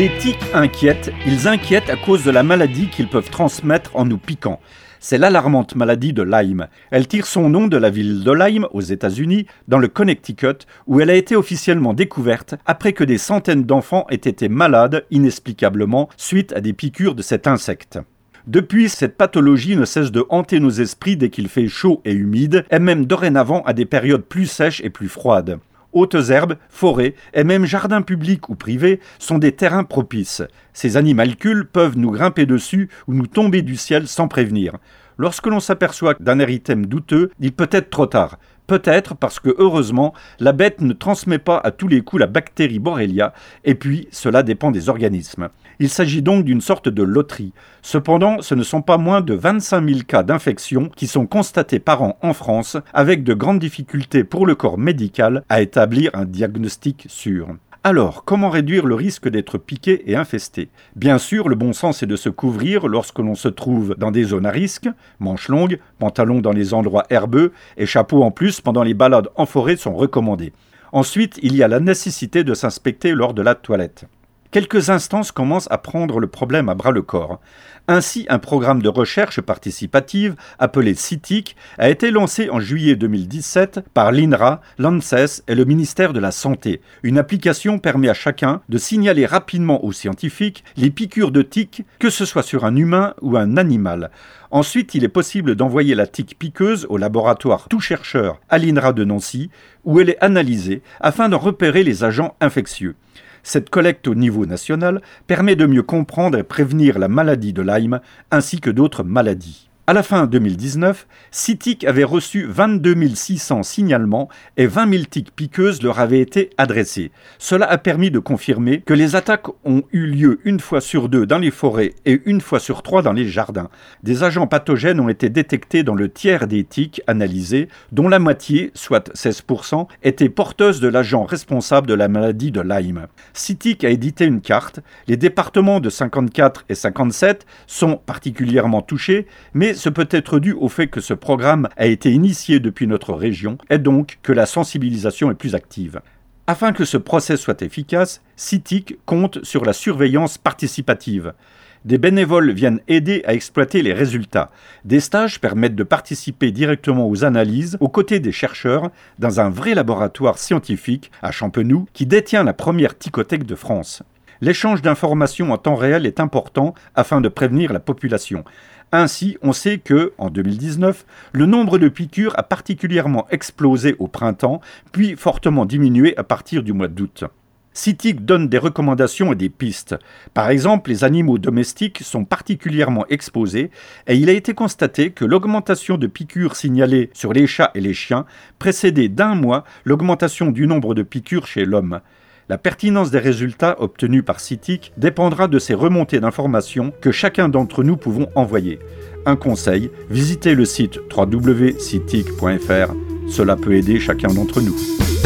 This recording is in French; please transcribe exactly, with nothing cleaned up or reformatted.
Les tiques inquiètent, ils inquiètent à cause de la maladie qu'ils peuvent transmettre en nous piquant. C'est l'alarmante maladie de Lyme. Elle tire son nom de la ville de Lyme, aux États-Unis, dans le Connecticut, où elle a été officiellement découverte après que des centaines d'enfants aient été malades inexplicablement suite à des piqûres de cet insecte. Depuis, cette pathologie ne cesse de hanter nos esprits dès qu'il fait chaud et humide, et même dorénavant à des périodes plus sèches et plus froides. Hautes herbes, forêts et même jardins publics ou privés sont des terrains propices. Ces animalcules peuvent nous grimper dessus ou nous tomber du ciel sans prévenir. Lorsque l'on s'aperçoit d'un érythème douteux, il peut être trop tard. Peut-être parce que, heureusement, la bête ne transmet pas à tous les coups la bactérie Borrelia, et puis cela dépend des organismes. Il s'agit donc d'une sorte de loterie. Cependant, ce ne sont pas moins de vingt-cinq mille cas d'infection qui sont constatés par an en France, avec de grandes difficultés pour le corps médical à établir un diagnostic sûr. Alors, comment réduire le risque d'être piqué et infesté ? Bien sûr, le bon sens est de se couvrir lorsque l'on se trouve dans des zones à risque, manches longues, pantalons dans les endroits herbeux et chapeaux en plus pendant les balades en forêt sont recommandés. Ensuite, il y a la nécessité de s'inspecter lors de la toilette. Quelques instances commencent à prendre le problème à bras-le-corps. Ainsi, un programme de recherche participative appelé CITIC a été lancé en juillet deux mille dix-sept par l'INRA, l'ANSES et le ministère de la Santé. Une application permet à chacun de signaler rapidement aux scientifiques les piqûres de tiques, que ce soit sur un humain ou un animal. Ensuite, il est possible d'envoyer la tique piqueuse au laboratoire Tout Chercheur à l'INRA de Nancy, où elle est analysée afin d'en repérer les agents infectieux. Cette collecte au niveau national permet de mieux comprendre et prévenir la maladie de Lyme ainsi que d'autres maladies. À la fin deux mille dix-neuf, CITIC avait reçu vingt-deux mille six cents signalements et vingt mille tiques piqueuses leur avaient été adressées. Cela a permis de confirmer que les attaques ont eu lieu une fois sur deux dans les forêts et une fois sur trois dans les jardins. Des agents pathogènes ont été détectés dans le tiers des tiques analysées, dont la moitié, soit seize pour cent, étaient porteuses de l'agent responsable de la maladie de Lyme. CITIC a édité une carte. Les départements de cinquante-quatre et cinquante-sept sont particulièrement touchés, mais ce peut être dû au fait que ce programme a été initié depuis notre région et donc que la sensibilisation est plus active. Afin que ce procès soit efficace, CITIC compte sur la surveillance participative. Des bénévoles viennent aider à exploiter les résultats. Des stages permettent de participer directement aux analyses aux côtés des chercheurs dans un vrai laboratoire scientifique à Champenoux qui détient la première ticothèque de France. L'échange d'informations en temps réel est important afin de prévenir la population. Ainsi, on sait que, en deux mille dix-neuf, le nombre de piqûres a particulièrement explosé au printemps, puis fortement diminué à partir du mois d'août. CITIC donne des recommandations et des pistes. Par exemple, les animaux domestiques sont particulièrement exposés et il a été constaté que l'augmentation de piqûres signalée sur les chats et les chiens précédait d'un mois l'augmentation du nombre de piqûres chez l'homme. La pertinence des résultats obtenus par CITIC dépendra de ces remontées d'informations que chacun d'entre nous pouvons envoyer. Un conseil, visitez le site w w w point citic point f r. Cela peut aider chacun d'entre nous.